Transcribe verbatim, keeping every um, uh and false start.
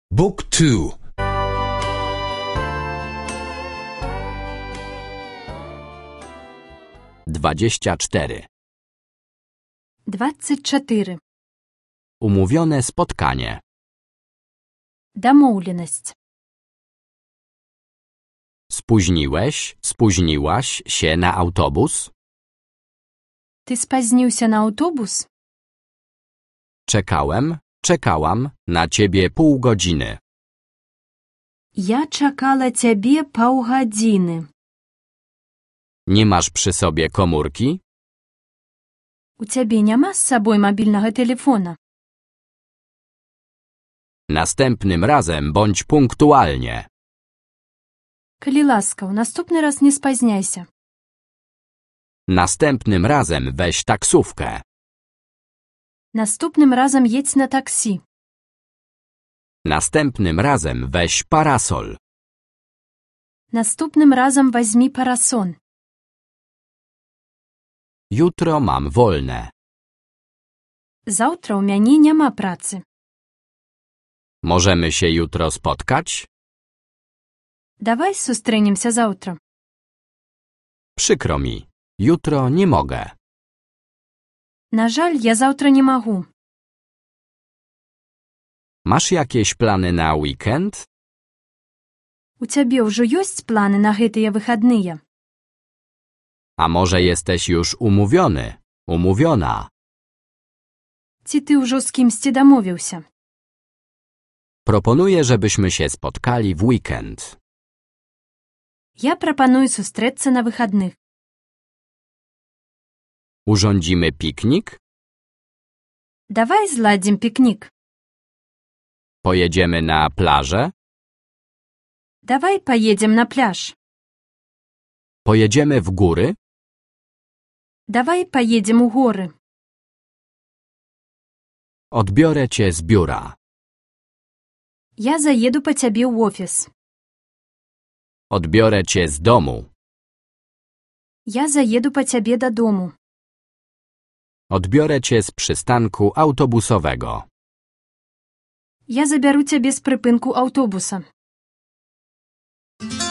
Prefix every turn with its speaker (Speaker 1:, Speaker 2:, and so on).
Speaker 1: Book two.
Speaker 2: Dwadzieścia cztery.
Speaker 3: Двадцать чотири.
Speaker 2: Umówione spotkanie.
Speaker 3: Домовленість.
Speaker 2: Spóźniłeś, spóźniłaś się na autobus?
Speaker 3: Ти спізнився на автобус?
Speaker 2: Czekałem, czekałam na ciebie pół godziny.
Speaker 3: Я чекала тебе півгодини.
Speaker 2: Nie masz przy sobie komórki?
Speaker 3: У тебе нема з собою мобільного телефона?
Speaker 2: Następnym razem bądź punktualnie.
Speaker 3: Калі ласка, у наступний раз не спазняйся.
Speaker 2: Następnym razem weź taksówkę.
Speaker 3: Наступним разом їдь на таксі.
Speaker 2: Następnym razem weź parasol.
Speaker 3: Наступним разом візьмі парасон.
Speaker 2: Jutro mam wolne.
Speaker 3: Завтра у мяне няма працы.
Speaker 2: Możemy się jutro spotkać?
Speaker 3: Давай сустрэнемся заўтра.
Speaker 2: Przykro mi. Jutro nie mogę.
Speaker 3: На жаль, я заўтра не магу.
Speaker 2: Masz jakieś plany na weekend?
Speaker 3: У цябе ўжо ёсць планы на гэтыя выхадныя?
Speaker 2: A może jesteś już umówiony, umówiona?
Speaker 3: Ці ты ўжо з кімсьці дамовіўся?
Speaker 2: Proponuję, żebyśmy się spotkali w weekend.
Speaker 3: Я прапаную сустрэцца на выхадных.
Speaker 2: Urządzimy piknik?
Speaker 3: Давай зладзім пікнік.
Speaker 2: Pojedziemy na plażę?
Speaker 3: Давай поедем на пляж.
Speaker 2: Pojedziemy w góry?
Speaker 3: Давай поедем у горы.
Speaker 2: Odbiorę cię z biura.
Speaker 3: Я заеду по цябе ў офіс.
Speaker 2: Odbiorę cię z domu.
Speaker 3: Я заеду по цябе дадому.
Speaker 2: Odbiorę cię z przystanku autobusowego.
Speaker 3: Я забяру цябе з прыпынку аўтобуса.